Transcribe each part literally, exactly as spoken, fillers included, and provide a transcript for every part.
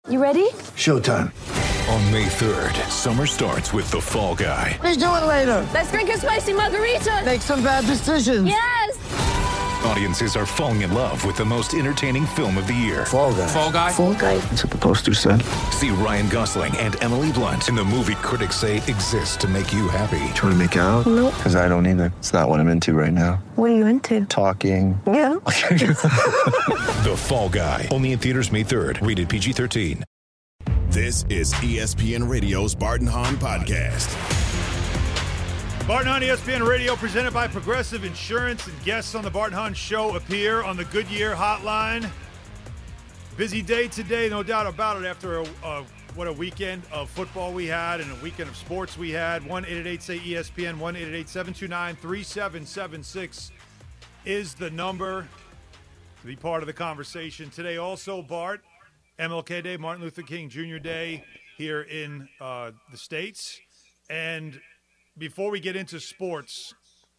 You ready? Showtime. On May third, summer starts with The Fall Guy. Let's do it later. Let's drink a spicy margarita. Make some bad decisions. Yes! Audiences are falling in love with the most entertaining film of the year. Fall Guy. Fall Guy? Fall guy. That's what the poster said. See Ryan Gosling and Emily Blunt in the movie critics say exists to make you happy. Trying to make it out? Nope. Because I don't either. It's not what I'm into right now. What are you into? Talking. Yeah. The Fall Guy. Only in theaters May third. Rated P G thirteen. This is E S P N Radio's Barton Hahn Podcast. Barton Hahn, E S P N Radio, presented by Progressive Insurance, and guests on the Barton Hahn Show appear on the Goodyear Hotline. Busy day today, no doubt about it, after a, a, what a weekend of football we had and a weekend of sports we had. one eight eight eight say E S P N, one eight eight eight seven two nine three seven seven six is the number to be part of the conversation. Today also, Bart, M L K Day, Martin Luther King Junior Day here in uh, the States. And before we get into sports,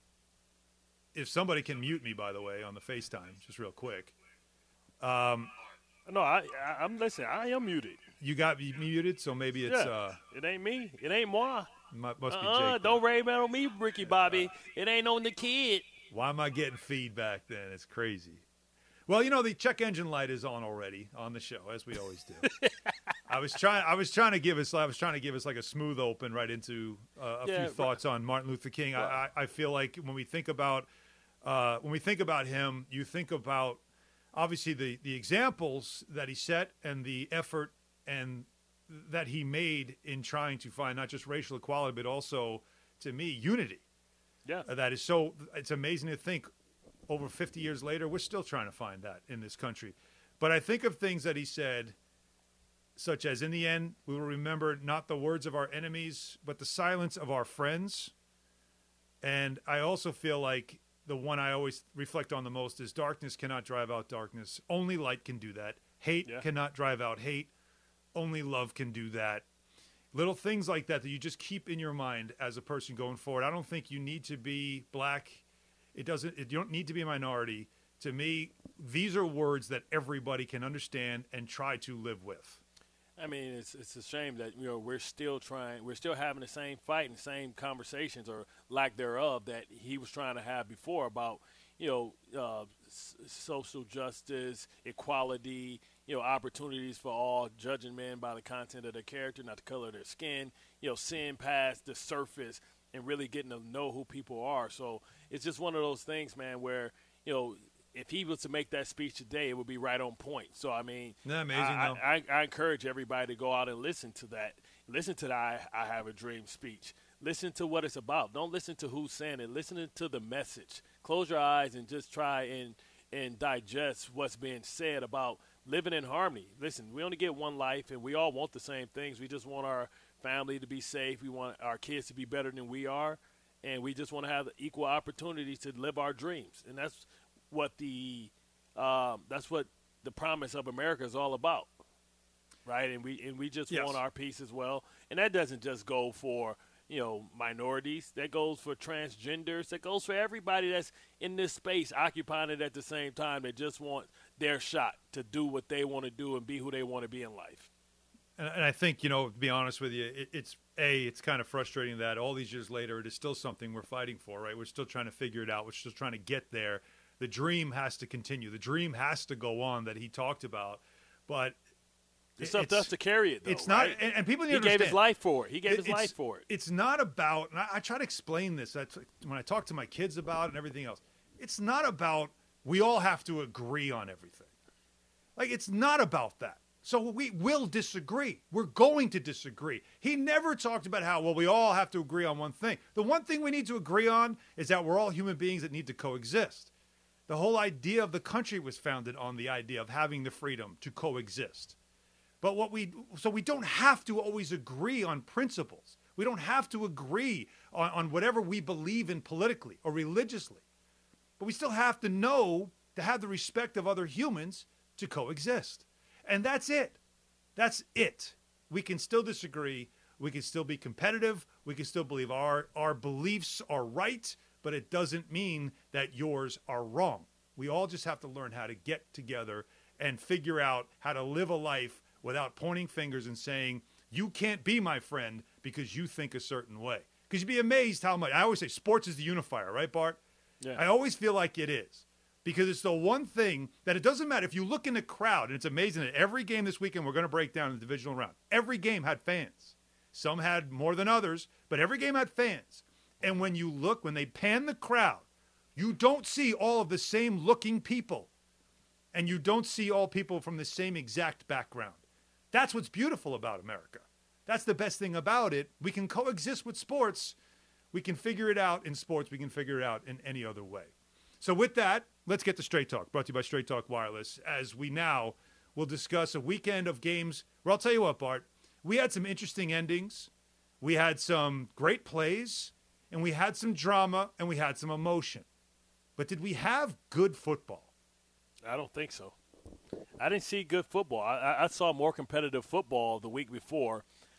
if somebody can mute me, by the way, on the FaceTime, just real quick. Um, no, I, I, I'm listening. I am muted. You got me muted, so maybe it's yeah, uh, it ain't me. It ain't moi. must be uh-uh, Jake. Don't rave on me, Ricky Bobby. It ain't on the kid. Why am I getting feedback then? It's crazy. Well, you know, the check engine light is on already on the show, as we always do. I was trying. I was trying to give us. I was trying to give us like a smooth open right into uh, a Yeah, few right. thoughts on Martin Luther King. Right. I, I, I feel like when we think about uh, when we think about him, you think about obviously the the examples that he set and the effort and that he made in trying to find not just racial equality, but also, to me, unity. Yeah. Uh, that is so. It's amazing to think. Over fifty years later, we're still trying to find that in this country. But I think of things that he said, such as, in the end, we will remember not the words of our enemies, but the silence of our friends. And I also feel like the one I always reflect on the most is darkness cannot drive out darkness. Only light can do that. Hate Yeah. cannot drive out hate. Only love can do that. Little things like that that you just keep in your mind as a person going forward. I don't think you need to be black. It doesn't. It, you don't need to be a minority. To me, these are words that everybody can understand and try to live with. I mean, it's it's a shame that, you know, we're still trying, we're still having the same fight and same conversations or lack thereof that he was trying to have before about, you know, uh, s- social justice, equality, you know, opportunities for all, judging men by the content of their character, not the color of their skin, you know, seeing past the surface and really getting to know who people are. So it's just one of those things, man, where, you know, if he was to make that speech today, it would be right on point. So, I mean, Isn't that amazing, I, though? I, I encourage everybody to go out and listen to that. Listen to the I, I Have a Dream speech. Listen to what it's about. Don't listen to who's saying it. Listen to the message. Close your eyes and just try and, and digest what's being said about living in harmony. Listen, we only get one life, and we all want the same things. We just want our family to be safe. We want our kids to be better than we are, and we just want to have equal opportunities to live our dreams. And that's what the um, that's what the promise of America is all about, right? And we and we just Yes. want our peace as well. And that doesn't just go for, you know, minorities. That goes for transgenders. That goes for everybody that's in this space occupying it at the same time. That just want their shot to do what they want to do and be who they want to be in life. And, and I think, you know, to be honest with you, it, it's a it's kind of frustrating that all these years later, it is still something we're fighting for, right? We're still trying to figure it out. We're still trying to get there. The dream has to continue. The dream has to go on that he talked about, but It's up to us to carry it, though, It's not, right? and, and people need He to gave understand. his life for it. He gave It- his it's- life for it. It's not about, and I, I try to explain this that's, when I talk to my kids about it and everything else. It's not about we all have to agree on everything. Like, it's not about that. So we will disagree. We're going to disagree. He never talked about how, well, we all have to agree on one thing. The one thing we need to agree on is that we're all human beings that need to coexist. The whole idea of the country was founded on the idea of having the freedom to coexist. But what we, so we don't have to always agree on principles. We don't have to agree on, on whatever we believe in politically or religiously. But we still have to know to have the respect of other humans to coexist. And that's it. That's it. We can still disagree. We can still be competitive. We can still believe our, our beliefs are right, but it doesn't mean that yours are wrong. We all just have to learn how to get together and figure out how to live a life without pointing fingers and saying, you can't be my friend because you think a certain way. Because you'd be amazed how much – I always say sports is the unifier, right, Bart? Yeah. I always feel like it is. Because it's the one thing that it doesn't matter. If you look in the crowd, and it's amazing that every game this weekend we're going to break down in the divisional round, every game had fans. Some had more than others, but every game had fans. And when you look, when they pan the crowd, you don't see all of the same looking people. And you don't see all people from the same exact background. That's what's beautiful about America. That's the best thing about it. We can coexist with sports. We can figure it out in sports. We can figure it out in any other way. So with that, let's get to Straight Talk, brought to you by Straight Talk Wireless, as we now will discuss a weekend of games where I'll tell you what, Bart, we had some interesting endings, we had some great plays, and we had some drama, and we had some emotion. But did we have good football? I don't think so. I didn't see good football. I, I saw more competitive football the week before.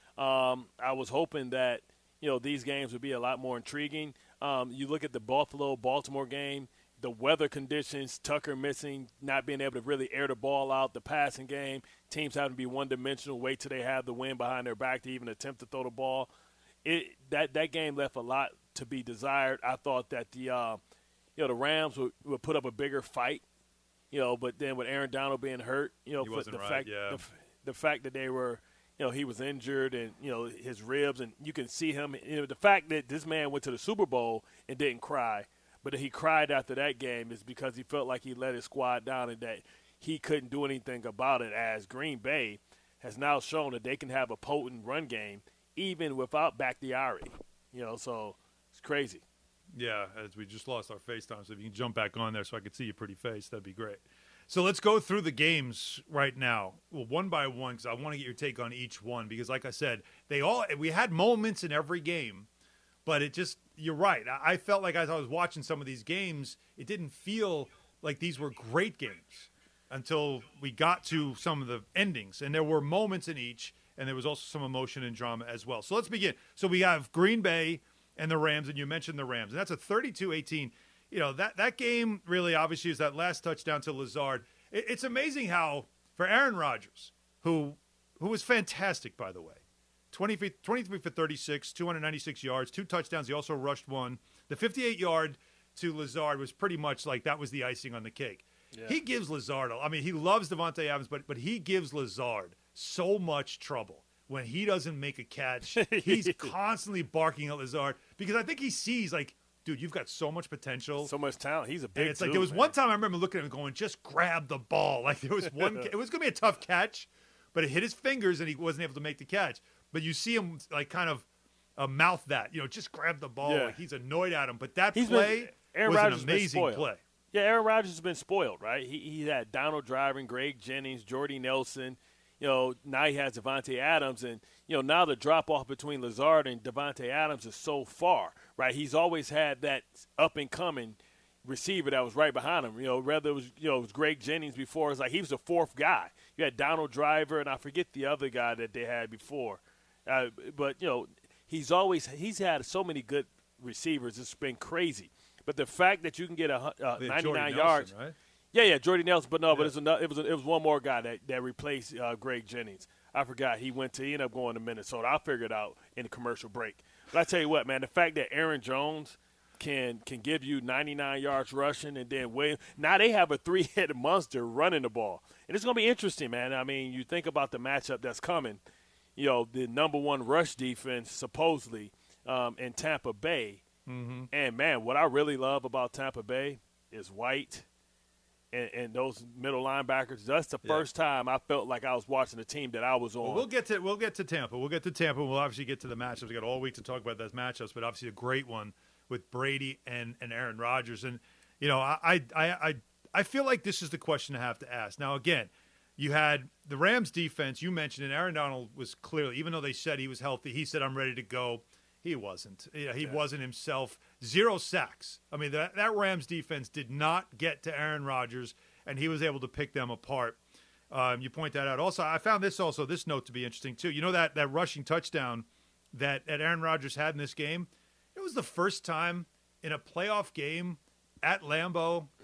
Um, I was hoping that, you know, these games would be a lot more intriguing. Um, you look at the Buffalo-Baltimore game, the weather conditions, Tucker missing, not being able to really air the ball out, the passing game, teams having to be one-dimensional, wait till they have the wind behind their back to even attempt to throw the ball. It that, that game left a lot to be desired. I thought that the uh, you know the Rams would, would put up a bigger fight, you know, but then with Aaron Donald being hurt, you know, He for wasn't the right, fact yeah. the, the fact that they were, you know, he was injured and, you know, his ribs, and you can see him, you know, the fact that this man went to the Super Bowl and didn't cry, but that he cried after that game is because he felt like he let his squad down and that he couldn't do anything about it, as Green Bay has now shown that they can have a potent run game even without Bakhtiari, you know, so it's crazy. Yeah, as we just lost our FaceTime, so if you can jump back on there so I could see your pretty face, that'd be great. So let's go through the games right now, well, one by one, because I want to get your take on each one. Because, like I said, they all we had moments in every game, but it just you're right. I, I felt like as I was watching some of these games, it didn't feel like these were great games until we got to some of the endings, and there were moments in each, and there was also some emotion and drama as well. So let's begin. So we have Green Bay and the Rams, and you mentioned the Rams, and that's a thirty-two eighteen. You know, that, that game really obviously is that last touchdown to Lazard. It, it's amazing how, for Aaron Rodgers, who who was fantastic, by the way, twenty, twenty-three for thirty-six, two hundred ninety-six yards, two touchdowns. He also rushed one. The fifty-eight yard to Lazard was pretty much like that was the icing on the cake. Yeah. He gives Lazard, I mean, he loves Devontae Adams, but but he gives Lazard so much trouble. When he doesn't make a catch, he's constantly barking at Lazard because I think he sees, like, dude, you've got so much potential. So much talent. He's a big and it's dude, like there was man. one time I remember looking at him going, just grab the ball. Like there was one, it was going to be a tough catch, but it hit his fingers and he wasn't able to make the catch. But you see him like kind of uh, mouth that, you know, just grab the ball. Yeah. Like he's annoyed at him. But that He's play been, Aaron was Rodgers an been amazing spoiled. play. Yeah, Aaron Rodgers has been spoiled, right? He he had Donald driving, Greg Jennings, Jordy Nelson. You know, now he has Devontae Adams, and, you know, now the drop-off between Lazard and Devontae Adams is so far, right? He's always had that up-and-coming receiver that was right behind him. You know, whether it was, you know, it was Greg Jennings before, it's like he was the fourth guy. You had Donald Driver, and I forget the other guy that they had before. Uh, but, you know, he's always – he's had so many good receivers. It's been crazy. But the fact that you can get a uh, ninety-nine yards – right? Yeah, yeah, Jordy Nelson, but no, yeah. but it's another, it was a, it was one more guy that, that replaced uh, Greg Jennings. I forgot he went to he ended up going to Minnesota. I'll figure it out in the commercial break. But I tell you what, man, the fact that Aaron Jones can can give you ninety-nine yards rushing, and then Williams, now they have a three-headed monster running the ball, and it's going to be interesting, man. I mean, you think about the matchup that's coming. You know, the number one rush defense supposedly um, in Tampa Bay, mm-hmm. and man, what I really love about Tampa Bay is White. And, and those middle linebackers, that's the yeah. first time I felt like I was watching a team that I was on. Well, we'll get to we'll get to Tampa. We'll get to Tampa. We'll obviously get to the matchups. We got all week to talk about those matchups, but obviously a great one with Brady and, and Aaron Rodgers. And you know, I, I I I feel like this is the question I have to ask. Now, again, you had the Rams defense. You mentioned, and Aaron Donald was clearly, even though they said he was healthy, he said, "I'm ready to go." He wasn't. You know, he yeah. wasn't himself. Zero sacks. I mean, that that Rams defense did not get to Aaron Rodgers, and he was able to pick them apart. Um, you point that out. Also, I found this also this note to be interesting too. You know that that rushing touchdown that, that Aaron Rodgers had in this game? It was the first time in a playoff game at Lambeau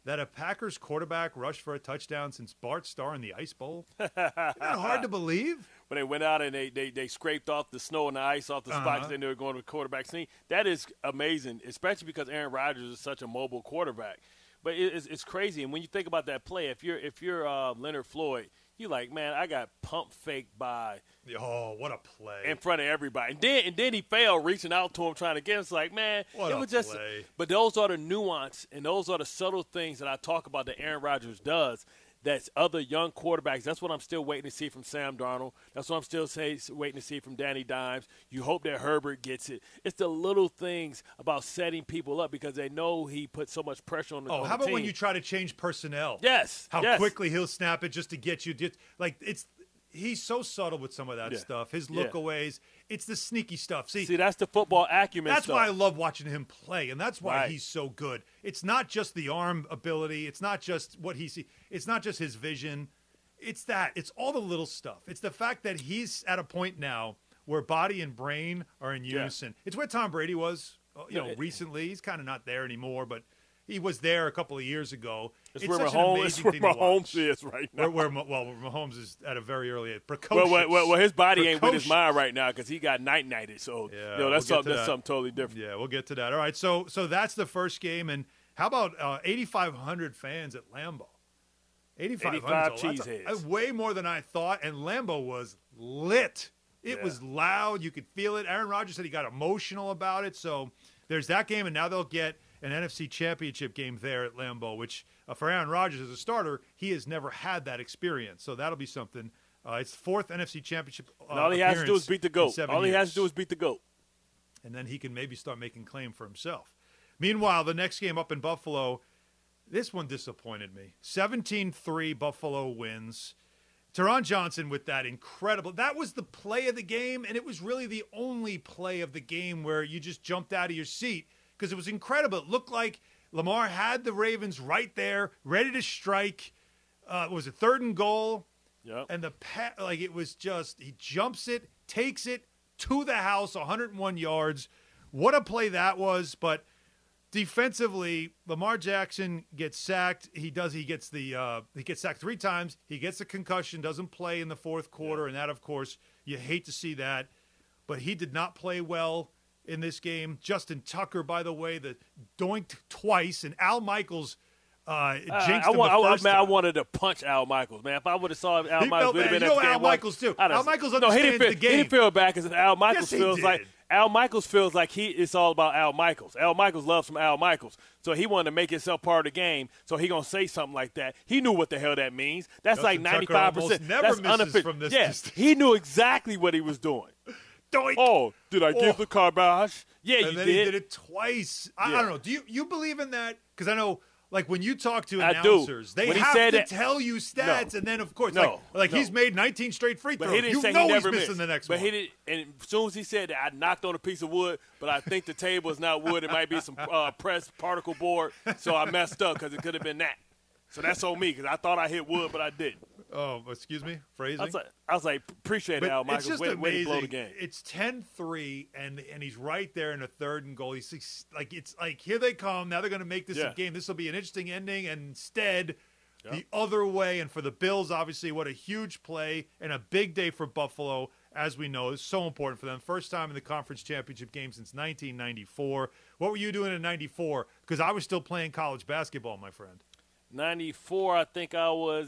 that a Packers quarterback rushed for a touchdown since Bart Starr in the Ice Bowl? Isn't that hard to believe? When they went out and they, they, they scraped off the snow and the ice off the Uh-huh. spots, then they were going to the quarterback sneak. That is amazing, especially because Aaron Rodgers is such a mobile quarterback. But it, it's, it's crazy. And when you think about that play, if you're if you're uh, Leonard Floyd, you're like, man, I got pump faked by Oh, what a play. in front of everybody. And then and then he failed reaching out to him trying to get him. It's like, man, What it a was just play. But those are the nuance and those are the subtle things that I talk about that Aaron Rodgers does. That's other young quarterbacks. That's what I'm still waiting to see from Sam Darnold. That's what I'm still say, waiting to see from Danny Dimes. You hope that Herbert gets it. It's the little things about setting people up because they know he put so much pressure on the, Oh, on how the about team. when you try to change personnel? Yes. How yes. quickly he'll snap it just to get you. Just, like, it's he's so subtle with some of that Yeah. stuff. His Yeah. lookaways. It's the sneaky stuff. See, See, that's the football acumen that's stuff. why I love watching him play, and that's why Right. he's so good. It's not just the arm ability. It's not just what he see. It's not just his vision. It's that. It's all the little stuff. It's the fact that he's at a point now where body and brain are in Yeah. unison. It's where Tom Brady was, uh, you Yeah, know, it- recently. He's kind of not there anymore, but he was there a couple of years ago. It's, It's where such an Mahomes, it's amazing where thing to Mahomes watch. is right now. Where, where, Ma- well, Mahomes is at a very early age. well, Precocious. well, well, well, his body ain't with his Precocious. mind right now because he got night nighted. So, Yeah, you know, we'll that's get something to that's that. something totally different. Yeah, we'll get to that. All right, so so that's the first game, and how about uh, eighty-five hundred fans at Lambeau? eighty-five hundred, eighty-five so that's a- cheeseheads. that's way more than I thought, and Lambeau was lit. It Yeah. was loud. You could feel it. Aaron Rodgers said he got emotional about it. So there's that game, and now they'll get an N F C Championship game there at Lambeau, which uh, for Aaron Rodgers as a starter, he has never had that experience. So that'll be something. Uh, it's fourth N F C Championship. Uh, And all he has to do is appearance beat the in GOAT. seven All he has years. to do is beat the GOAT. And then he can maybe start making claim for himself. Meanwhile, the next game up in Buffalo, this one disappointed me. seventeen three Buffalo wins. Teron Johnson with that incredible. That was the play of the game, and it was really the only play of the game where you just jumped out of your seat because it was incredible. It looked like Lamar had the Ravens right there, ready to strike. Uh, it was a third and goal. Yep. And the pa- like it was just he jumps it, takes it to the house, one hundred one yards. What a play that was! But defensively, Lamar Jackson gets sacked. He does. He gets the uh, he gets sacked three times. He gets a concussion. Doesn't play in the fourth quarter, and that, of course, you hate to see that. But he did not play well in this game. Justin Tucker, by the way, the doinked twice, and Al Michaels uh, jinxed Uh, I, him want, the I, first man, I time. wanted to punch Al Michaels, man. If I would have saw Al He Michaels, felt would have bad. been You at the know game. Al watch- Michaels, too. I'd have- Al Michaels no, he didn't understands feel, the He didn't game. feel bad because Al Michaels Yes, he feels did. like Al Michaels feels like he it's all about Al Michaels. Al Michaels loves some Al Michaels, so he wanted to make himself part of the game. So he gonna say something like that. He knew what the hell that means. That's Justin like Tucker ninety five almost percent. never That's misses unofficial. from this yeah, distance. he knew exactly what he was doing. Doink. Oh, did I give Oh. the garbage? Yeah, and you then did. he did it twice. I, I Yeah. don't know. Do you you believe in that? Because I know, like when you talk to I do. announcers, they When he have said to that- tell you stats, No. and then of course, No. like, like No. he's made nineteen straight free But throws. he didn't you say know he never he's missed. missing the next but one. he did, and as soon as he said that, I knocked on a piece of wood, but I think the table is not wood. It might be some uh, pressed particle board, so I messed up because it could have been that. So that's on me because I thought I hit wood, but I didn't. Oh, excuse me, I phrasing. was like, I was like appreciate But it, Al it's Michaels. just Way, way amazing. to blow the game. It's ten three, and and he's right there in a third and goal. He's six- like, it's like, here they come. Now they're going to make this Yeah. a game. This will be an interesting ending. And instead, Yep. the other way. And for the Bills, obviously, what a huge play and a big day for Buffalo, as we know, is so important for them. First time in the conference championship game since nineteen ninety-four. What were you doing in ninety-four? Because I was still playing college basketball, my friend. ninety-four, I think I was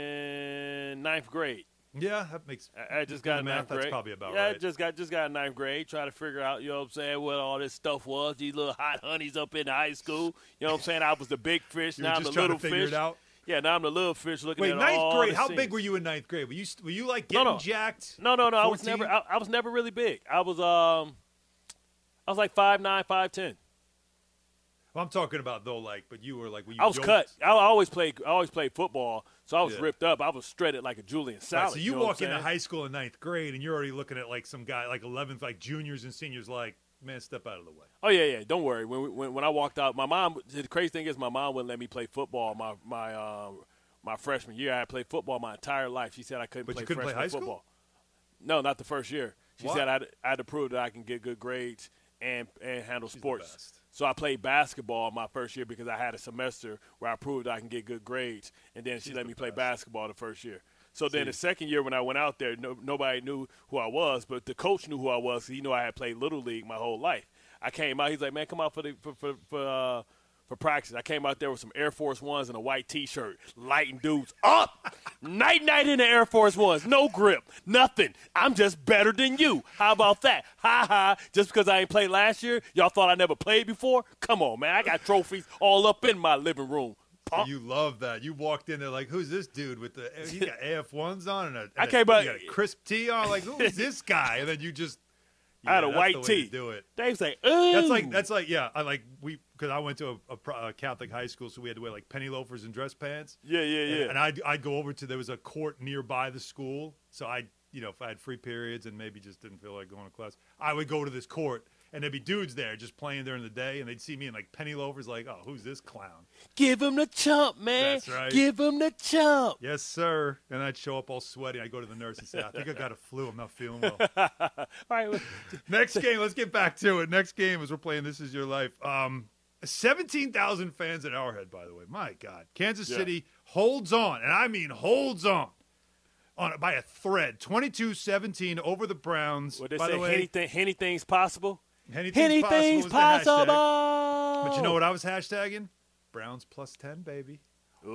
in ninth grade. Yeah, that makes I, I just got the in math. ninth That's grade. probably about yeah, right. I just got just got in ninth grade, trying to figure out, you know what I'm saying, what all this stuff was. These little hot honeys up in high school. You know what I'm saying? I was the big fish. You were now I'm just the trying to little figure fish. it out? Yeah, now I'm the little fish looking Wait, at ninth all grade. the How scenes. big were you in ninth grade? Were you were you like No, getting no. jacked? No, no, no. I was fourteen? never. I, I was never really big. I was um, I was like five nine, five ten. Well, I'm talking about though, like, but you were like, were you I was yoked? cut. I always played. I always played football, so I was Yeah. ripped up. I was shredded like a Julian salad. Right, so you, know what walk I'm into saying? high school in ninth grade, and you're already looking at like some guy, like eleventh, like juniors and seniors, like, man, step out of the way. Oh yeah, yeah. Don't worry. When we- when when I walked out, my mom. The crazy thing is, my mom wouldn't let me play football. My my um my freshman year, I played football my entire life. She said I couldn't But play you couldn't play freshman high school? football. No, not the first year. She Why? said I had, I had to prove that I can get good grades and and handle She's the sports. best. So I played basketball my first year because I had a semester where I proved I can get good grades, and then she She's let the me play best. basketball the first year. So then See. the second year when I went out there, no, nobody knew who I was, but the coach knew who I was. He knew I had played Little League my whole life. I came out. He's like, man, come out for the for for for, uh, for practice. I came out there with some Air Force Ones and a white T-shirt, lighting dudes up. night night in the Air Force Ones, no grip, nothing. I'm just better than you. How about that? Ha ha. Just because I ain't played last year, y'all thought I never played before? Come on, man. I got trophies all up in my living room. Punk. You love that. You walked in there like, who's this dude with the? He got A F ones on and a, and I a- came out- you got a crisp tee on. Like, who is this guy? And then you just. I had a yeah, that's white the way tee. to do it. Dave's like, ooh. That's like that's like yeah. I like we because I went to a, a, pro- a Catholic high school, so we had to wear like penny loafers and dress pants. Yeah, yeah, And, yeah. and I'd I'd go over to there was a court nearby the school, so I you know if I had free periods and maybe just didn't feel like going to class, I would go to this court. And there'd be dudes there just playing during the day, and they'd see me in like penny loafers, like, "Oh, who's this clown?" Give him the chump, man. That's right. Give him the chump. Yes, sir. And I'd show up all sweaty. I'd go to the nurse and say, "I think I got a flu. I'm not feeling well." All right. well, Next game, let's get back to it. Next game is we're playing This Is Your Life. Um, seventeen thousand fans at Arrowhead, by the way. My God. Kansas Yeah. City holds on, and I mean holds on, on by a thread. twenty-two seventeen over the Browns. What they by say, the way, anything, anything's possible. anything's, Anything's possible. is the hashtag. possible. But you know what I was hashtagging? Browns plus ten, baby. Ooh.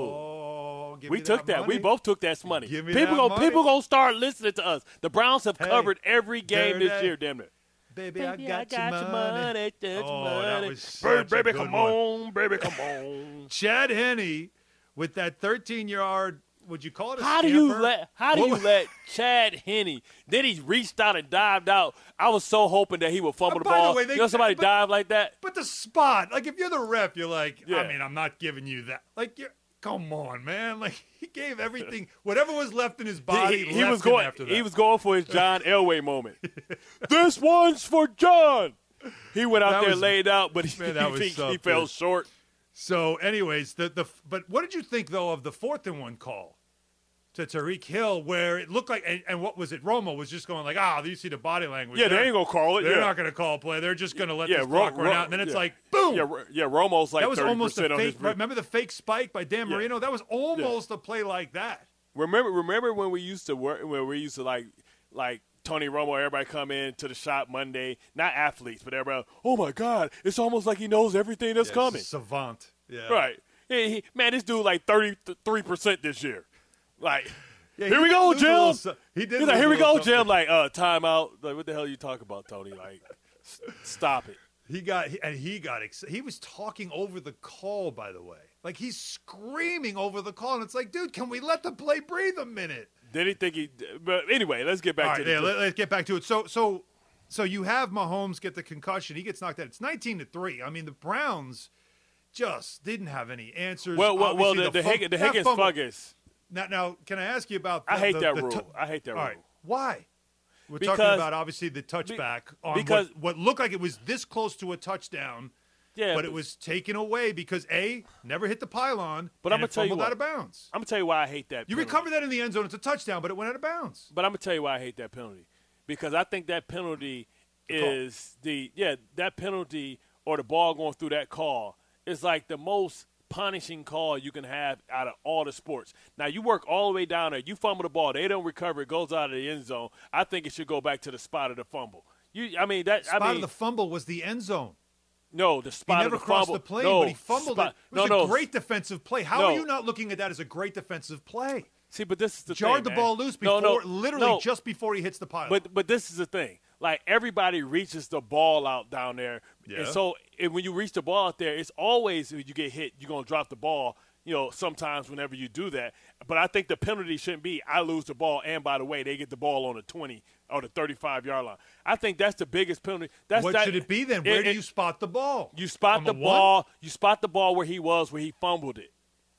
Oh, give We me took that. We money. both took that money. Give me people that gonna money. people gonna start listening to us. The Browns have Hey, covered every game there this it year, is. damn it. Baby, Baby, I got, your money. That's Oh, money. that was Baby, such a baby, good come one. on, baby, come on. Chad Henne with that thirteen-yard. Would you call it a How do you scamper? let how do What you was- let Chad Henne? Then he reached out and dived out. I was so hoping that he would fumble Uh, the by the ball. way, they- you know somebody but- dive like that? But the spot, like if you're the ref, you're like, Yeah. I mean, I'm not giving you that. Like, you're, come on, man. Like he gave everything, whatever was left in his body. He, he, he left was him going. after that. He was going for his John Elway moment. This one's for John. He went out That there, was- laid out, but he, man, that was he, so he fell good. short. So, anyways, the the but what did you think though of the fourth and one call to Tariq Hill, where it looked like, and, and what was it? Romo was just going like, ah, you see the body language. Yeah, they They're- ain't gonna call it. They're yeah. not going to call a play. They're just going to let Yeah, this Ro- clock run Ro- out, and then it's yeah. like, boom. Yeah, Ro- yeah. Romo's like that was thirty almost a percent on his. fake. Remember the fake spike by Dan Yeah. Marino? That was almost a play like that. Remember, remember when we used to work, when we used to like, like Tony Romo, everybody come in to the shop Monday, not athletes, but everybody, oh my God, it's almost like he knows everything that's Yeah, coming. savant. Yeah. Right. He, he, man, this dude like thirty-three percent this year. Like, Yeah, here he we did go, lose a little Jim. so- He did. He's like, lose here a we little go, Jim. something. Like, uh, timeout. Like, what the hell are you talking about, Tony? Like, s- stop it. He got and he got ex- he was talking over the call, by the way. Like he's screaming over the call, and it's like, dude, can we let the play breathe a minute? Did he think he? But anyway, let's get back All to right, the. yeah, let, us get back to it. So, so, so you have Mahomes get the concussion. He gets knocked out. It's nineteen to three. I mean, the Browns just didn't have any answers. well, well, well, Obviously, the, the, fum- Hig- the that Higgins fumble- Fuggus. Now, now, can I ask you about? The, I hate the, that the rule. tou- I hate that All rule. right, why? We're Because- talking about obviously the touchback on because- what, what looked like it was this close to a touchdown. Yeah, but it was taken away because A, never hit the pylon, But and I'm gonna it tell you fumbled what. out of bounds. I'm gonna tell you why I hate that. You penalty. recover that in the end zone, it's a touchdown, but it went out of bounds. But I'm gonna tell you why I hate that penalty, because I think that penalty The call. is the yeah that penalty or the ball going through that call is like the most punishing call you can have out of all the sports. Now you work all the way down there, you fumble the ball, they don't recover, it goes out of the end zone. I think it should go back to the spot of the fumble. You, I mean that. Spot I mean, of the fumble was the end zone. no, the He spot never of the crossed fumble. the plane, no, but he fumbled spot, it. It was no, a no. great defensive play. How no. are you not looking at that as a great defensive play? See, but this is the Jarred thing, the man. ball loose No, before, no, literally no. just before he hits the pylon. But but this is the thing. Like everybody reaches the ball out down there, Yeah. and so and when you reach the ball out there, it's always when you get hit, you're gonna drop the ball. You know, sometimes whenever you do that. But I think the penalty shouldn't be I lose the ball, and by the way, they get the ball on the twenty or the thirty-five yard line. I think that's the biggest penalty. That's what that, should it be then? Where it- do it- you spot the ball? You spot On the, one? ball. You spot the ball where he was, where he fumbled it.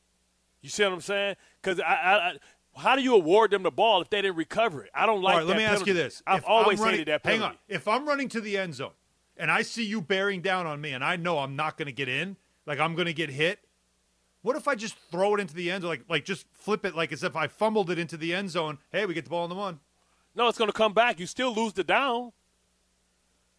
You see what I'm saying? Because I, I, I, how do you award them the ball if they didn't recover it? I don't like All right, that let me ask penalty. you this. I've If always I'm running, hated that hang penalty. on. If I'm running to the end zone and I see you bearing down on me and I know I'm not going to get in, like I'm going to get hit, what if I just throw it into the end zone, like, like just flip it like as if I fumbled it into the end zone? Hey, we get the ball in the one. No, it's going to come back. You still lose the down.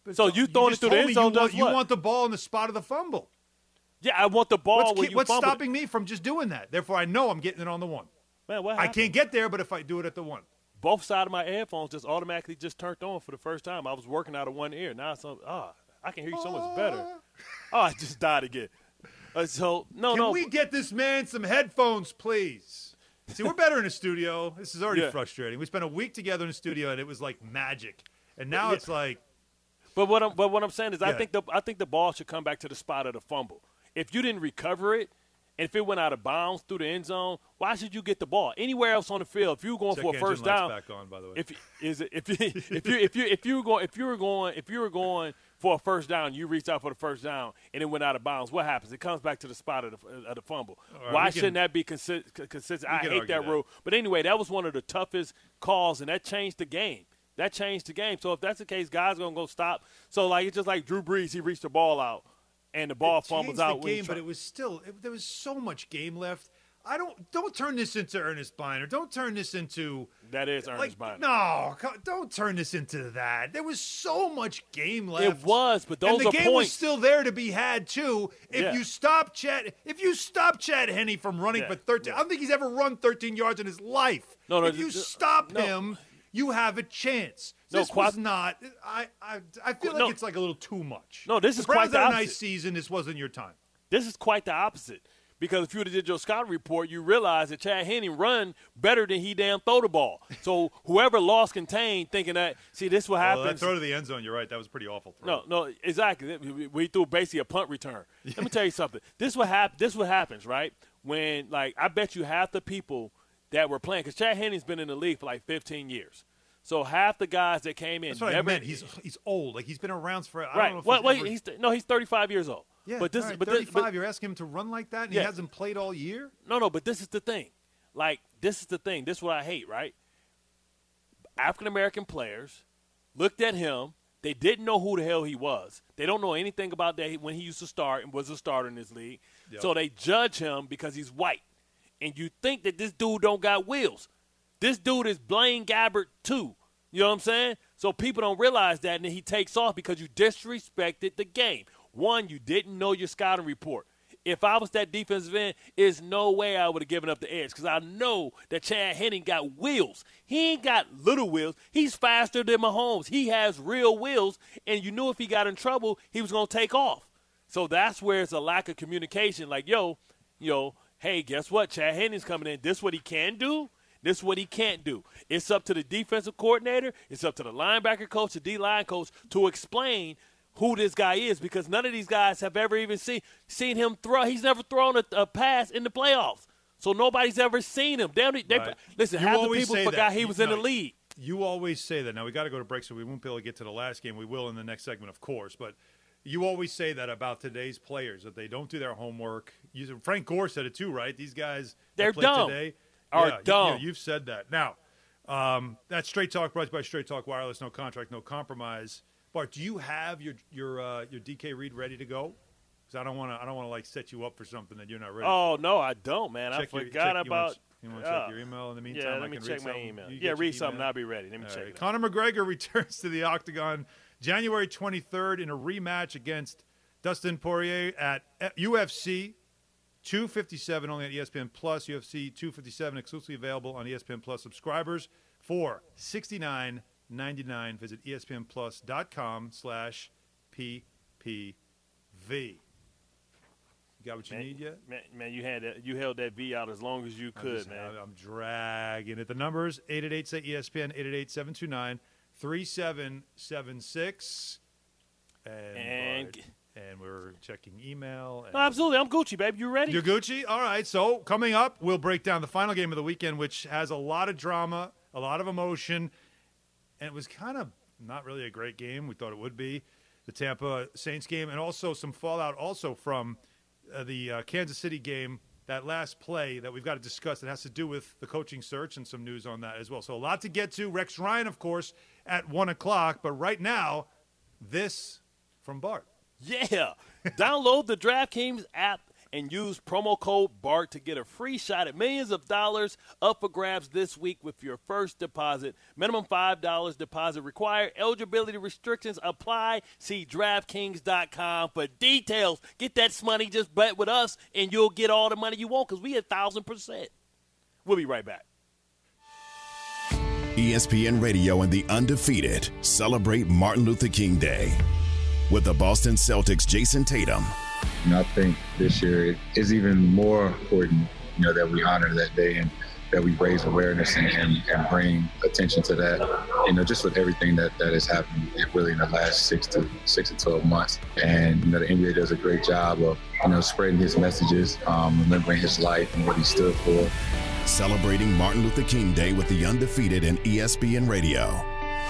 But So you throwing just it through the told end me zone you does want, you what? want the ball in the spot of the fumble. Yeah, I want the ball What's, when ki- you what's fumble it. stopping me from just doing that? Therefore, I know I'm getting it on the one. Man, what I happened? can't get there, but if I do it at the one. Both sides of my headphones just automatically just turned on for the first time. I was working out of one ear. Now it's on. Ah, I can hear you so much better. Oh, I just died again. Uh, so no, Can no. we get this man some headphones, please? See, we're better in a studio. This is already Yeah. frustrating. We spent a week together in a studio, and it was like magic. And now Yeah. it's like, But what I'm but what I'm saying is I Yeah. think the I think the ball should come back to the spot of the fumble. If you didn't recover it, and if it went out of bounds through the end zone, why should you get the ball anywhere else on the field? If you were going check for a engine first lights down, back on, by the way. if is it if you if you if you if you were going if you were going if you were going for a first down, you reached out for the first down and it went out of bounds. What happens? It comes back to the spot of the, of the fumble. right, Why we can- shouldn't that be consi- consistent? I can hate argue that that. rule, but anyway, that was one of the toughest calls, and that changed the game. That changed the game. So if that's the case, guys gonna go stop. So like it's just like Drew Brees, he reached the ball out, and the ball It fumbles changed out. the when he game, try- but it was still it, there was so much game left. I don't don't turn this into Ernest Biner. Don't turn this into that is Ernest like Biner. no. co- Don't turn this into that. There was so much game left. It was, but those and the are game points. was still there to be had too. If Yeah. you stop Chad, if you stop Chad Henne from running Yeah, for thirteen, I don't think he's ever run thirteen yards in his life. No, no, if you th- th- stop no. him, you have a chance. No, This quite- was not. I I I feel like No. it's like a little too much. No, this the is quite Browns the had a nice opposite. season. This wasn't your time. This is quite the opposite. Because if you would have did your scouting report, you realize that Chad Henne run better than he damn throw the ball. So whoever lost contained thinking that, see, this what Well, that happens. throw to the end zone, you're right. That was a pretty awful throw. No, no, exactly. We- We threw basically a punt return. Let me tell you something. This what hap- This what happens, right? When like I bet you half the people that were playing, because Chad Henne's been in the league for like fifteen years. So half the guys that came in That's what never. I meant. He's he's old. Like he's been around for. I right. don't know if Well, he's wait, ever- he's no, he's thirty-five years old. yeah, but this, all right, but this, thirty-five. but, You're asking him to run like that, and Yeah. he hasn't played all year. No, no, but this is the thing. Like, this is the thing. This is what I hate, right? African American players looked at him. They didn't know who the hell he was. They don't know anything about that when he used to start and was a starter in this league. Yep. So they judge him because he's white. And you think that this dude don't got wheels. This dude is Blaine Gabbert too. You know what I'm saying? So people don't realize that, and then he takes off because you disrespected the game. One, you didn't know your scouting report. If I was that defensive end, there's no way I would have given up the edge because I know that Chad Henne got wheels. He ain't got little wheels. He's faster than Mahomes. He has real wheels, and you knew if he got in trouble, he was going to take off. So that's where it's a lack of communication. Like, yo, yo, hey, guess what? Chad Henne's coming in. This what he can do. This is what he can't do. It's up to the defensive coordinator. It's up to the linebacker coach, the D-line coach, to explain who this guy is because none of these guys have ever even seen seen him throw. He's never thrown a, a pass in the playoffs. So nobody's ever seen him. They, they, Right. Listen, You half the always people say forgot that. he You- was in no, the league. You always say that. Now, we got to go to break, so we won't be able to get to the last game. We will in the next segment, of course. But you always say that about today's players, that they don't do their homework. You, Frank Gore said it too, right? These guys that They're play dumb. today Are yeah, you- dumb. yeah, you've said that. Now, um, that's Straight Talk, brought to you by Straight Talk Wireless. No contract, no compromise. Bart, do you have your your uh, your D K Reed ready to go? Because I don't want to I don't want to like set you up for something that you're not ready. Oh, no, I don't, man. Check I your- forgot check- you about wanna- You want to uh, check your email in the meantime? Yeah, I let me can check read my something? email. You Yeah, get your read something. email? I'll be ready. Let me All check right. it. Conor McGregor returns to the octagon January twenty-third in a rematch against Dustin Poirier at U F C two fifty-seven, only on E S P N Plus. U F C two fifty-seven exclusively available on E S P N Plus subscribers for sixty-nine ninety-nine. Visit espnplus.com slash ppv. You got what you Man, need yet? Man, man, you had that, you held that V out as long as you I'm could, just- man. I'm dragging it. The numbers, eight eight eight, say E S P N, eight eight eight, seven two nine, three seven seven six. And, And- Bart, and we're checking email. And No, absolutely. I'm Gucci, baby. You ready? You're Gucci? All right. So coming up, we'll break down the final game of the weekend, which has a lot of drama, a lot of emotion, and it was kind of not really a great game. We thought it would be. The Tampa Saints game, and also some fallout also from uh, the uh, Kansas City game, that last play that we've got to discuss that has to do with the coaching search and some news on that as well. So a lot to get to. Rex Ryan, of course, at one o'clock. But right now, this from Bart. Yeah. Download the DraftKings app and use promo code BART to get a free shot at millions of dollars up for grabs this week with your first deposit. Minimum five dollars deposit required. Eligibility restrictions apply. See DraftKings dot com for details. Get that money, just bet with us, and you'll get all the money you want because we a thousand percent. We'll be right back. E S P N Radio and the Undefeated celebrate Martin Luther King Day with the Boston Celtics' Jason Tatum. And I think this year is even more important, you know, that we honor that day and that we raise awareness and, and, and bring attention to that, you know, just with everything that, that has happened really in the last six to six to twelve months. And, you know, the N B A does a great job of, you know, spreading his messages, um, remembering his life and what he stood for. Celebrating Martin Luther King Day with the Undefeated and E S P N Radio.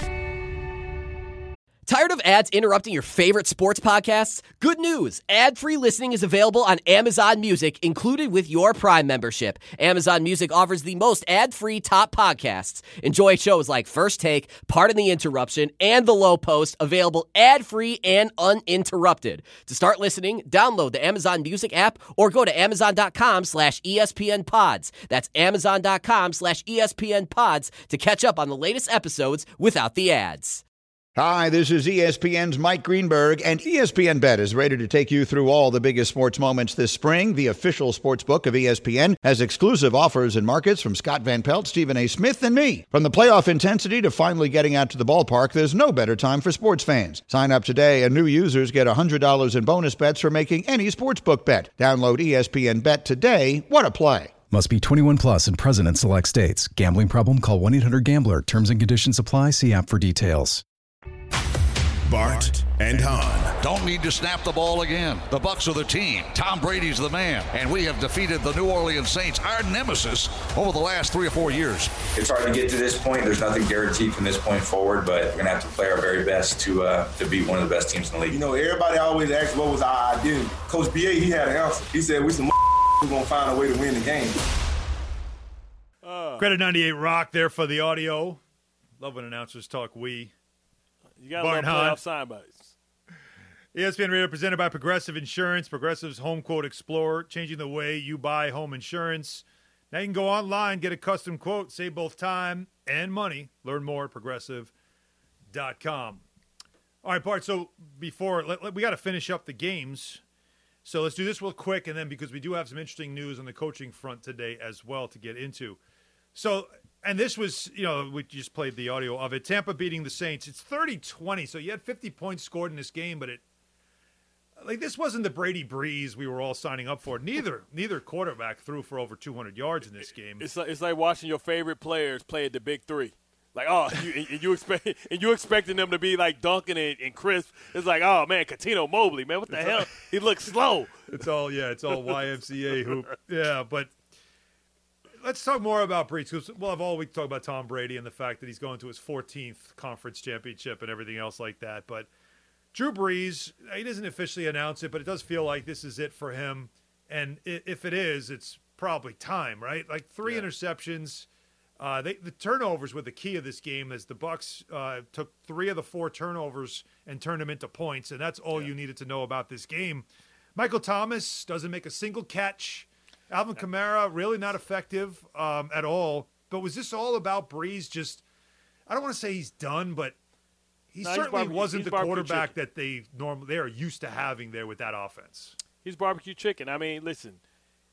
Tired of ads interrupting your favorite sports podcasts? Good news! Ad-free listening is available on Amazon Music, included with your Prime membership. Amazon Music offers the most ad-free top podcasts. Enjoy shows like First Take, Pardon the Interruption, and The Low Post, available ad-free and uninterrupted. To start listening, download the Amazon Music app or go to amazon.com slash ESPN pods. That's amazon.com slash ESPN pods to catch up on the latest episodes without the ads. Hi, this is E S P N's Mike Greenberg, and E S P N Bet is ready to take you through all the biggest sports moments this spring. The official sports book of E S P N has exclusive offers and markets from Scott Van Pelt, Stephen A. Smith, and me. From the playoff intensity to finally getting out to the ballpark, there's no better time for sports fans. Sign up today, and new users get one hundred dollars in bonus bets for making any sportsbook bet. Download E S P N Bet today. What a play. Must be twenty-one plus and present in select states. Gambling problem? Call one eight hundred gambler. Terms and conditions apply. See app for details. Bart and Hahn. Don't need to snap the ball again. The Bucs are the team. Tom Brady's the man. And we have defeated the New Orleans Saints, our nemesis, over the last three or four years. It's hard to get to this point. There's nothing guaranteed from this point forward, but we're going to have to play our very best to uh, to beat one of the best teams in the league. You know, everybody always asks what was our identity. Coach B A, he had an answer. He said, we some we're going to find a way to win the game. Uh, Credit ninety-eight Rock there for the audio. Love when announcers talk we. You got to love playoff sign bites. E S P N Radio presented by Progressive Insurance. Progressive's Home Quote Explorer, changing the way you buy home insurance. Now you can go online, get a custom quote, save both time and money. Learn more at progressive dot com. All right, Bart, so before, let, let, we got to finish up the games. So let's do this real quick, and then because we do have some interesting news on the coaching front today as well to get into. So, and this was, you know, we just played the audio of it. Tampa beating the Saints. It's thirty twenty, so you had fifty points scored in this game, but it, like, this wasn't the Brady Breeze we were all signing up for. Neither neither quarterback threw for over two hundred yards in this game. It's like, it's like watching your favorite players play at the Big Three. Like, oh, you, and you expect and you expecting them to be like Duncan and, and crisp. It's like, oh man, Catino Mobley, man, what the it's hell? All, he looks slow. It's all yeah, it's all Y M C A hoop. Yeah, but let's talk more about Breeze. Because we'll have all week to talk about Tom Brady and the fact that he's going to his fourteenth conference championship and everything else like that. But Drew Brees, he doesn't officially announce it, but it does feel like this is it for him. And if it is, it's probably time, right? Like three yeah. interceptions. Uh, they, the turnovers were the key of this game, as the Bucs uh, took three of the four turnovers and turned them into points, and that's all yeah. you needed to know about this game. Michael Thomas doesn't make a single catch. Alvin Kamara, really not effective um, at all. But was this all about Breeze just – I don't want to say he's done, but he no, certainly bar- wasn't the quarterback chicken. that they normally they are used to having there with that offense. He's barbecue chicken. I mean, listen –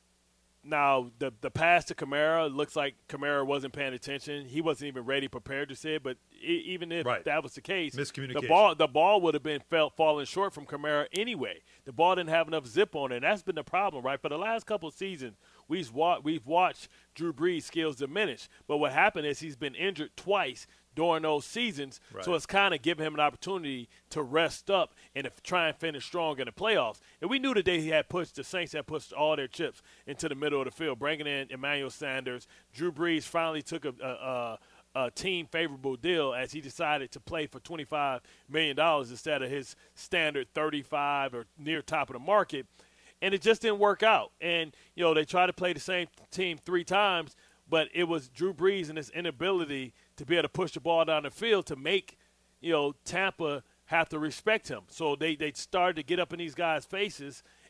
now, the the pass to Kamara, looks like Kamara wasn't paying attention. He wasn't even ready, prepared to say it. But it, even if right. that was the case, miscommunication. The ball, the ball would have been felt falling short from Kamara anyway. The ball didn't have enough zip on it, and that's been the problem, right? For the last couple of seasons, we've, wa- we've watched Drew Brees' skills diminish. But what happened is he's been injured twice during those seasons, right. so it's kind of giving him an opportunity to rest up and if, try and finish strong in the playoffs. And we knew the day he had pushed, the Saints had pushed all their chips into the middle of the field, bringing in Emmanuel Sanders. Drew Brees finally took a, a, a, a team-favorable deal as he decided to play for twenty-five million dollars instead of his standard thirty-five or near top of the market. And it just didn't work out. And, you know, they tried to play the same team three times, but it was Drew Brees and his inability to be able to push the ball down the field to make, you know, Tampa have to respect him. So they, they started to get up in these guys' faces,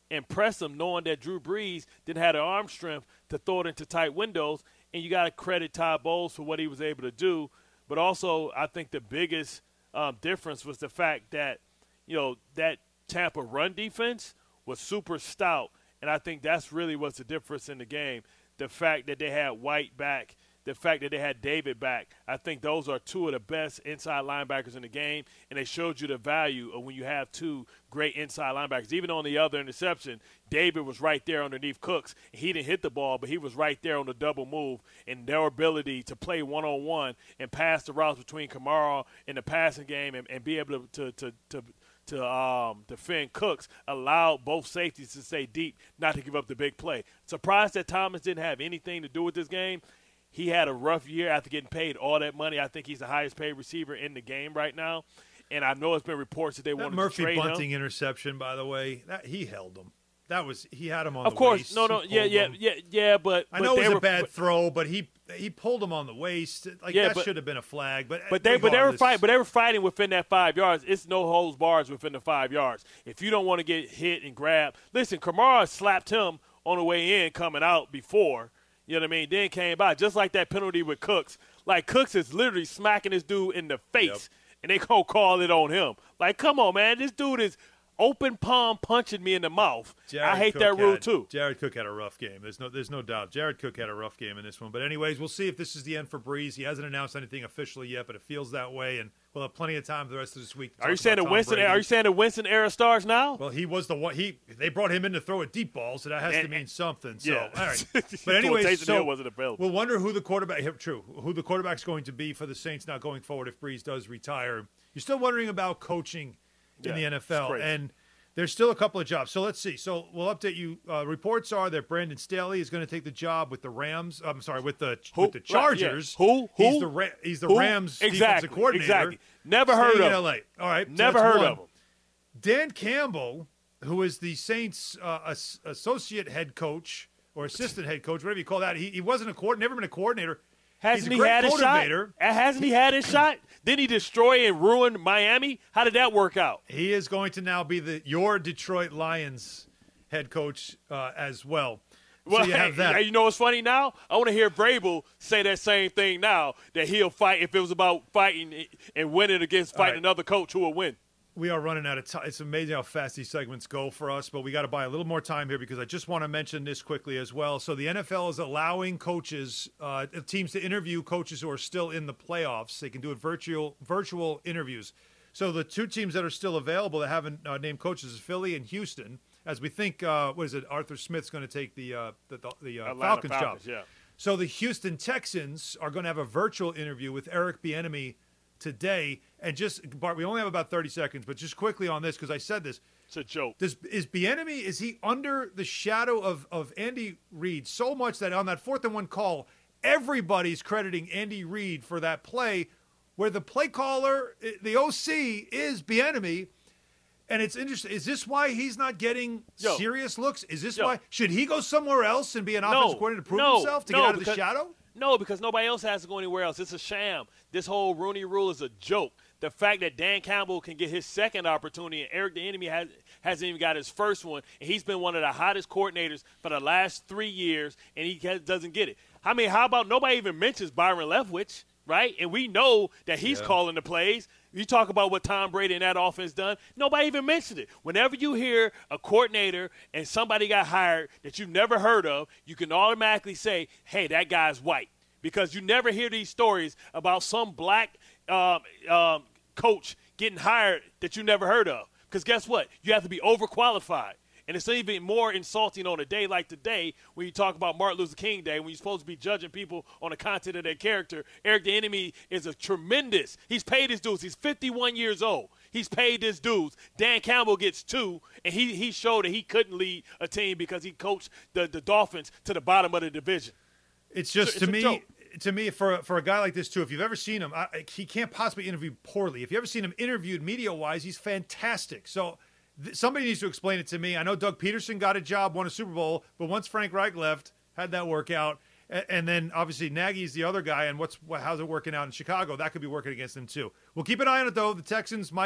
and press them, knowing that Drew Brees didn't have the arm strength to throw it into tight windows. And you got to credit Todd Bowles for what he was able to do. But also, I think the biggest um, difference was the fact that, you know, that Tampa run defense was super stout. And I think that's really what's the difference in the game. The fact that they had White back, the fact that they had David back. I think those are two of the best inside linebackers in the game, and they showed you the value of when you have two great inside linebackers. Even on the other interception, David was right there underneath Cooks. He didn't hit the ball, but he was right there on the double move, and their ability to play one-on-one and pass the routes between Kamara in the passing game and, and be able to to to, to to um, defend Cooks allowed both safeties to stay deep, not to give up the big play. Surprised that Thomas didn't have anything to do with this game. He had a rough year after getting paid all that money. I think he's the highest paid receiver in the game right now. And I know it's been reports that they that wanted Murphy to trade Bunting him. interception, by the way, that he held him. That was he had him on of the course, waist. no, no, He yeah, pulled yeah, him. yeah, yeah, but I but know it they was a were, bad but, throw, but he he pulled him on the waist. Like Yeah, that but- should have been a flag. But But they, but they were regardless- fight, but they were fighting within that five yards. It's no holds bars within the five yards. If you don't want to get hit and grab, listen, Kamara slapped him on the way in, coming out before. You know what I mean? Then came by just like that penalty with Cooks. Like Cooks is literally smacking this dude in the face, Yep. and they gonna call it on him. Like, come on, man, this dude is open palm punching me in the mouth. Jared I hate Cook that rule had- too. Jared Cook had a rough game. There's no, there's no doubt. Jared Cook had a rough game in this one. But anyways, we'll see if this is the end for Breeze. He hasn't announced anything officially yet, but it feels that way, and we'll have plenty of time for the rest of this week. to Are you talk saying about that Tom Winston? Brady. Are you saying that Winston era stars now? Well, he was the one. He they brought him in to throw a deep ball, so that has to And- mean something. So, yeah. all right. But anyways, Taysom so Hill wasn't available. we'll wonder who the quarterback. here, True, who the quarterback's going to be for the Saints now going forward if Breeze does retire. You're still wondering about coaching in Yeah, the N F L, it's crazy. and there's still a couple of jobs. So let's see. So we'll update you. Uh, reports are that Brandon Staley is going to take the job with the Rams. I'm sorry, with the Who? with the Right, yeah. Chargers. Who? He's Who? the Ra- he's the Who? Rams Exactly, defensive coordinator. exactly. Never heard staying of in him. L A. All right, so Never that's heard one. of him. Dan Campbell, who is the Saints' uh, as- associate head coach or assistant head coach, whatever you call that, he, he wasn't a coordinator, never been a coordinator. Hasn't He's he a great had his shot? motivator. Uh, Hasn't he had his shot? Didn't he destroy and ruin Miami? How did that work out? He is going to now be the your Detroit Lions head coach uh, as well. So Well, you have that. hey, you know what's funny now? I want to hear Vrabel say that same thing now, that he'll fight if it was about fighting and winning against All fighting right. another coach who will win. We are running out of time. It's amazing how fast these segments go for us, but we got to buy a little more time here because I just want to mention this quickly as well. So the N F L is allowing coaches, uh, teams to interview coaches who are still in the playoffs. They can do it virtual virtual interviews. So the two teams that are still available that haven't uh, named coaches is Philly and Houston. As we think, uh, what is it? Arthur Smith's going to take the uh, the, the uh, Atlanta Falcons, Falcons, job. yeah. So the Houston Texans are going to have a virtual interview with Eric Bieniemy today. And just, Bart, we only have about thirty seconds, but just quickly on this, because I said this. It's a joke. Does, is Bieniemy, is he under the shadow of, of Andy Reid so much that on that fourth and one call, everybody's crediting Andy Reid for that play where the play caller, the O C, is Bieniemy? And it's interesting. Is this why he's not getting Yo. serious looks? Is this Yo. why? Should he go somewhere else and be an offensive coordinator to prove no, himself to no, get out of because- the shadow? No, because nobody else has to go anywhere else. It's a sham. This whole Rooney Rule is a joke. The fact that Dan Campbell can get his second opportunity and Eric Bieniemy has, hasn't even got his first one, and he's been one of the hottest coordinators for the last three years, and he has, doesn't get it. I mean, how about nobody even mentions Byron Leftwich, right? And we know that he's Yeah. calling the plays. You talk about what Tom Brady and that offense done. Nobody even mentioned it. Whenever you hear a coordinator and somebody got hired that you've never heard of, you can automatically say, hey, that guy's white. Because you never hear these stories about some black um, um, coach getting hired that you never heard of. Because guess what? You have to be overqualified. And it's even more insulting on a day like today when you talk about Martin Luther King Day, when you're supposed to be judging people on the content of their character. Eric Bieniemy is a tremendous. He's paid his dues. He's fifty-one years old. He's paid his dues. Dan Campbell gets two, and he, he showed that he couldn't lead a team because he coached the, the Dolphins to the bottom of the division. It's just It's to a me, joke. to me, for for a guy like this too. If you've ever seen him, I, he can't possibly interview poorly. If you ever seen him interviewed media wise, he's fantastic. So th- somebody needs to explain it to me. I know Doug Peterson got a job, won a Super Bowl, but once Frank Reich left, had that work out, and, and then obviously Nagy's the other guy. And what's what, how's it working out in Chicago? That could be working against him too. We'll keep an eye on it though. The Texans might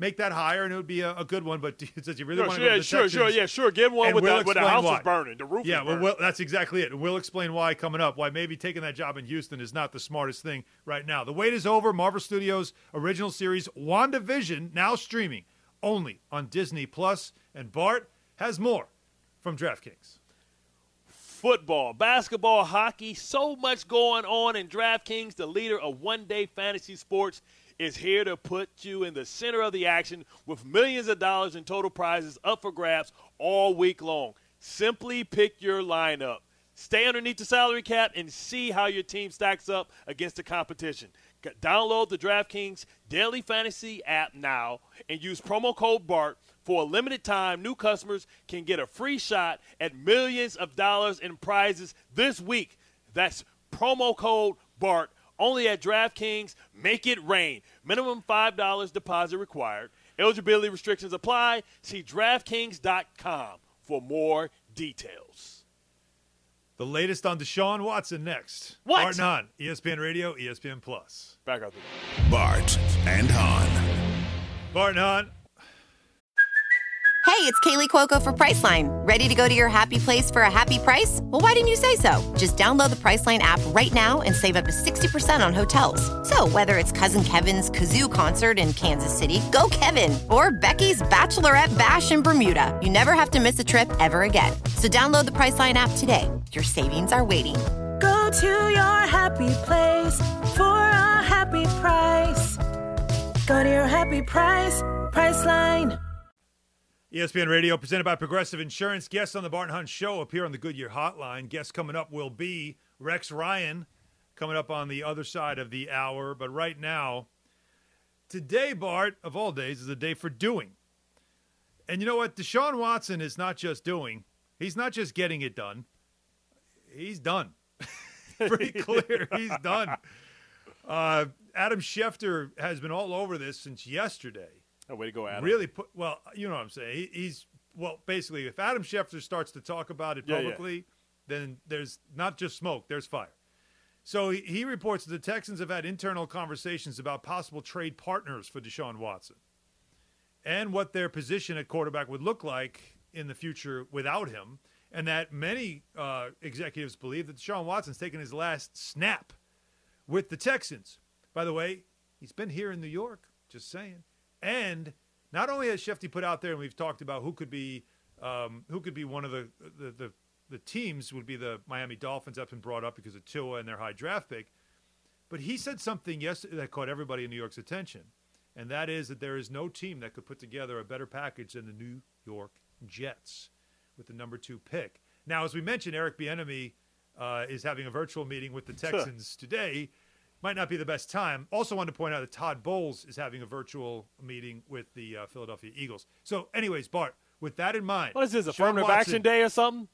make that higher, and it would be a, a good one. But does he really No, want to sure, go to the sure, Texans? sure, yeah, sure. Give one And with we'll the, with the explain house why. is burning, the roof Yeah, is well, burning. we'll, that's exactly it. And we'll explain why coming up, why maybe taking that job in Houston is not the smartest thing right now. The wait is over. Marvel Studios' original series, WandaVision, now streaming only on Disney Plus. And Bart has more from DraftKings. Football, basketball, hockey, so much going on, and DraftKings, the leader of one-day fantasy sports, is here to put you in the center of the action with millions of dollars in total prizes up for grabs all week long. Simply pick your lineup. Stay underneath the salary cap and see how your team stacks up against the competition. Download the DraftKings Daily Fantasy app now and use promo code BART. For a limited time, new customers can get a free shot at millions of dollars in prizes this week. That's promo code BART. Only at DraftKings. Make it rain. Minimum five dollars deposit required. Eligibility restrictions apply. See DraftKings dot com for more details. The latest on Deshaun Watson next. What? Bart and Hahn, E S P N Radio, E S P N Plus. Back out there. Bart and Hahn. Bart and Hahn. Hey, it's Kaylee Cuoco for Priceline. Ready to go to your happy place for a happy price? Well, why didn't you say so? Just download the Priceline app right now and save up to sixty percent on hotels. So whether it's Cousin Kevin's Kazoo Concert in Kansas City, go Kevin, or Becky's Bachelorette Bash in Bermuda, you never have to miss a trip ever again. So download the Priceline app today. Your savings are waiting. Go to your happy place for a happy price. Go to your happy price, Priceline. E S P N Radio, presented by Progressive Insurance. Guests on the Bart and Hahn Show appear on the Goodyear Hotline. Guests coming up will be Rex Ryan, coming up on the other side of the hour. But right now, today, Bart, of all days, is a day for doing. And you know what? Deshaun Watson is not just doing. He's not just getting it done. He's done. Pretty clear. He's done. Uh, Adam Schefter has been all over this since yesterday. Oh, way to go, Adam. Really put, well, you know what I'm saying. He, he's, well, basically, if Adam Schefter starts to talk about it Yeah, publicly, yeah. then there's not just smoke, there's fire. So he, he reports that the Texans have had internal conversations about possible trade partners for Deshaun Watson and what their position at quarterback would look like in the future without him, and that many uh, executives believe that Deshaun Watson's taken his last snap with the Texans. By the way, he's been here in New York, just saying. And not only has Shefty put out there, and we've talked about who could be um, who could be one of the the, the the teams would be the Miami Dolphins. That's been brought up because of Tua and their high draft pick. But he said something yesterday that caught everybody in New York's attention, and that is that there is no team that could put together a better package than the New York Jets with the number two pick. Now, as we mentioned, Eric Bieniemy uh, is having a virtual meeting with the Texans today. Might not be the best time. Also wanted to point out that Todd Bowles is having a virtual meeting with the uh, Philadelphia Eagles. So anyways, Bart, with that in mind. What is this, Deshaun affirmative Watson, action day or something?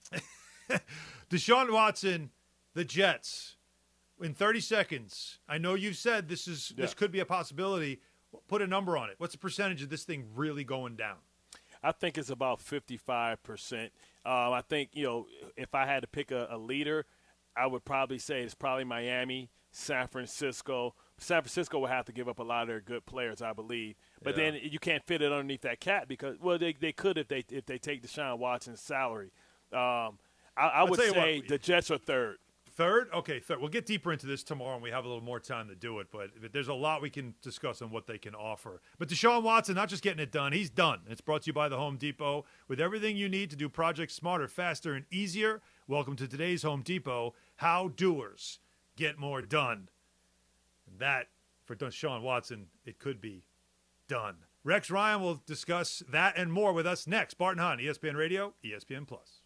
Deshaun Watson, the Jets, in thirty seconds. I know you've said this is Yeah. this could be a possibility. Put a number on it. What's the percentage of this thing really going down? I think it's about fifty-five percent. Um, I think, you know, if I had to pick a, a leader, I would probably say it's probably Miami, San Francisco. San Francisco will have to give up a lot of their good players, I believe. But Yeah. then you can't fit it underneath that cap because, well, they, they could if they if they take Deshaun Watson's salary. Um, I, I I'll would tell you say what. the Jets are third. Third? Okay, third. We'll get deeper into this tomorrow when we have a little more time to do it, but but there's a lot we can discuss on what they can offer. But Deshaun Watson, not just getting it done, he's done. It's brought to you by the Home Depot. With everything you need to do projects smarter, faster, and easier, welcome to today's Home Depot. How doers get more done. And that, for Deshaun Watson, it could be done. Rex Ryan will discuss that and more with us next. Bart and Hahn, E S P N Radio, E S P N Plus.